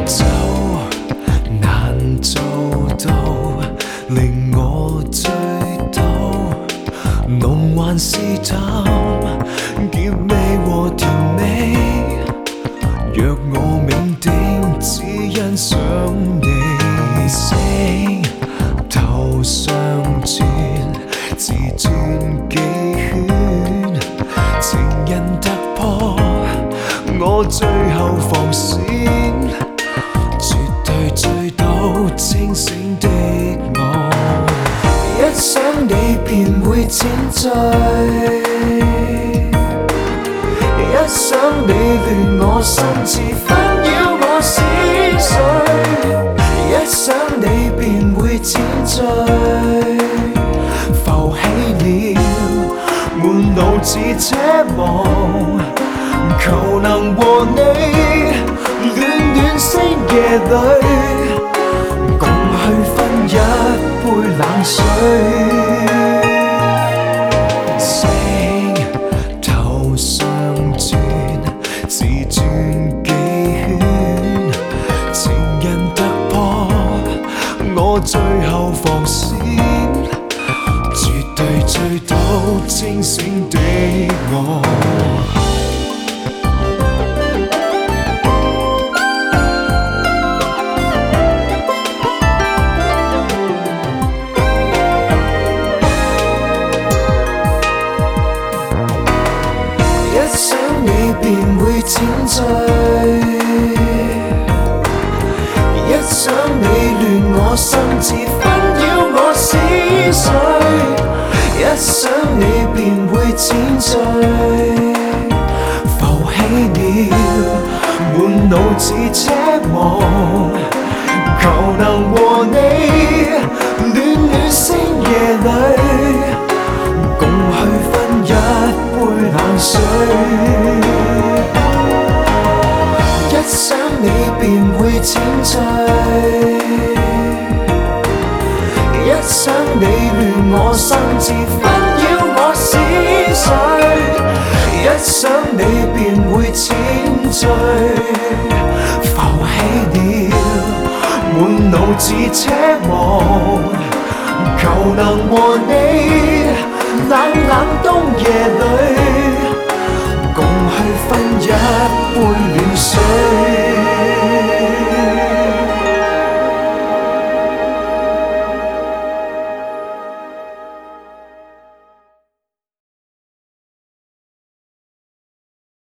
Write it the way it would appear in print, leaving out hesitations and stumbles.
就難做到，令我醉倒。濃還是淡，結尾和甜美。若我銘定，只欣賞你星頭上轉，自轉幾圈，情人突破我最後防線，絕對醉到清醒的我，一想你便會淺醉，一想你亂我心智，紛擾我思緒，一想你便會淺醉，浮起了滿腦子奢望，求能和你暖暖星夜裏，共去分一杯冷水。星頭上轉，自轉幾圈，情人突破我最後防線，絕對醉到清醒的我。一想你便會淺醉，一想你亂我心智，紛擾我思緒，一想你便會淺醉，浮起了滿腦子奢望，求能和你暖暖星夜裏，共去分一杯冷水。一想你便會淺醉，一想你亂我心智，紛擾我思緒，一想你便會淺醉，浮起了滿腦子奢望，求能和你冷冷冬夜裏，共去分一杯暖水。